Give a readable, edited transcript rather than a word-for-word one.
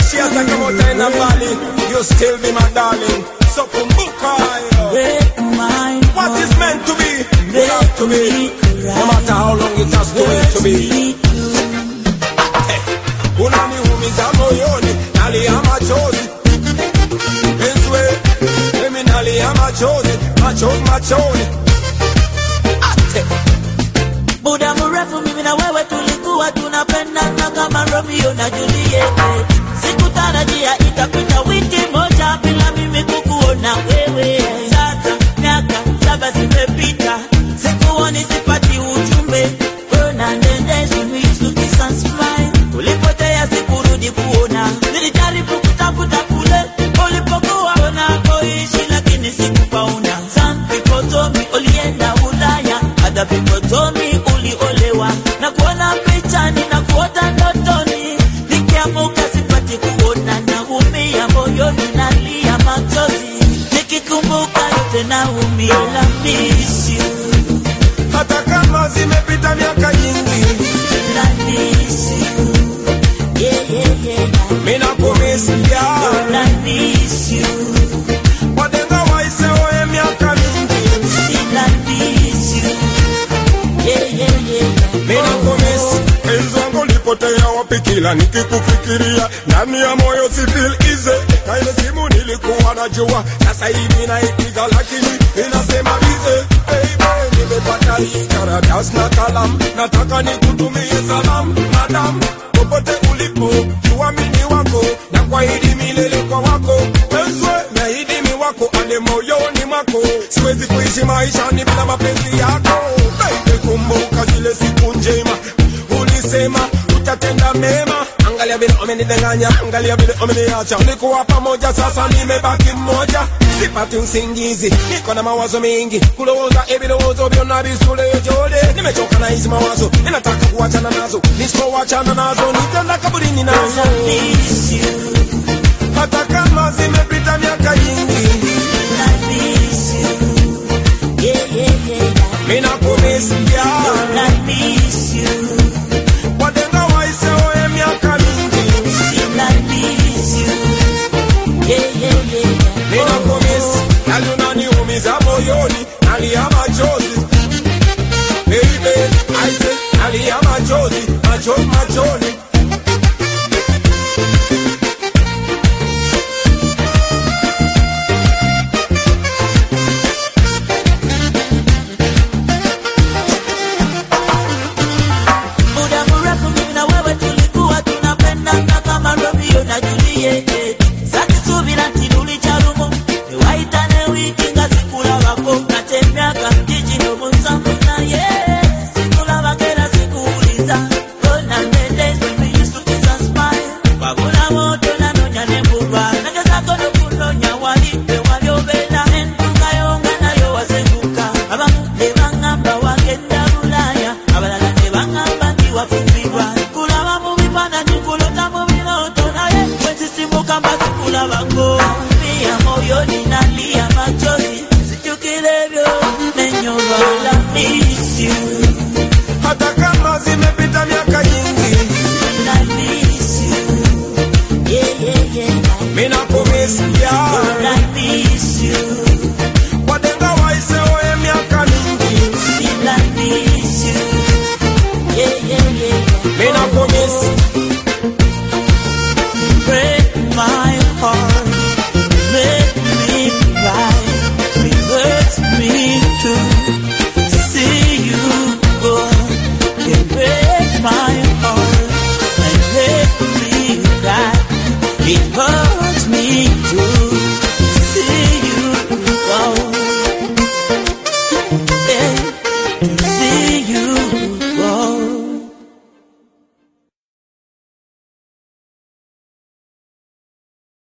she has come out in a valley, you still be my darling. So kumbuka, what is meant to be, will have to be, no matter how long it has to be. Unaniumiza moyoni, nalia machozi. Enzwe, mimi nalia machozi, machozi. Muda mrefu mimi na wewe tulikuwa tunapendana kama Romeo na Juliet. Sikutarajia itapita wiki moja bila mimi kukuona wewe. Sasa miaka 7 zimepita, sikuoni sipati ujumbe. Ona ndendezi misu kisa smile. Ulipotea sikurudi kuona. Nilijaribu kutafuta kule ulipokuwa unakoishi lakini sikupaona. Some people told me ulienda Ulaya, other people told me uliolewa. Na kuona pichani na kuota ndotoni, nikiamuka sipati kuona, naumia moyoni nalia machozi. Nikikumbuka yote naumia. I miss you. Hata kama zimepita miaka nyingi, I miss you. Mimi nakumiss ya. I miss you. Wadenga waise oe miaka mingi, I miss you. mimi nakumiss. Enzo wangu lipotea wapi kila nikikufikiria, ndani ya moyo si feel easy. Na ile simu nilikuwa najua, sasa hivi naipiga lakini inasema busy. Baby, nimepata hii karatasi na kalamu, nataka nikutumie salamu. Madam, popote ulipo, tuamini wako, na kuahidi milele kwa wako. Enzo, naahidi mi wako, ande moyoni mwako. Siwezi kuishi maisha ni bila mapenzi yako. Baby, kumbuka zile siku njema, ulisema utatenda mema. Angalia vile umenidanganya, angalia vile umeniacha. Tulikuwa pamoja, sasa nimebaki mmoja. Sipati usingizi, niko na mawazo mengi. Kuloza ebilozo byonna bisule jode. Nimechoka na hizi mawazo, ninataka kuachana nazo. Nisipowachana nazo nitaenda kaburini nazo. miss you. Hata kama zimepita miaka nyingi, I miss you. mimi nakumiss ya. I miss you. Wadenga waise oe miaka mingi, I miss you. mimi nakumiss. Yale unaniumiza moyoni, nalia machozi. Baby, I say nalia machozi. Muda mrefu mimi na wewe tulikuwa tunapendana kama Romeo na Juliet. Sasa subira tiduli charumo, niwaitane wiki ngasikula wako. Natembea jiji no msambo na ye. Sikula wakera sikuuliza. Ona ndendezi we used to kiss and smile. Wabula moto na nonya nembuba. Nageza kono kunonya walipe waliobela. Enduka yonga na yo wasenduka. Abamu nebangamba wagenda Ulaya. Abalala nebangamba ndiwafumbirwa. Kulaba mu bipanda nikulota mu biloto naye. Wesisimuka mbasi kulaba ngo. Naumia moyoni nalia machozi. Sijukile vyo menyoba. I miss you. Hata kama zimepita miaka nyingi, I miss you. mimi nakumiss ya. I miss you. Wadenga waise oe miaka mingi, I miss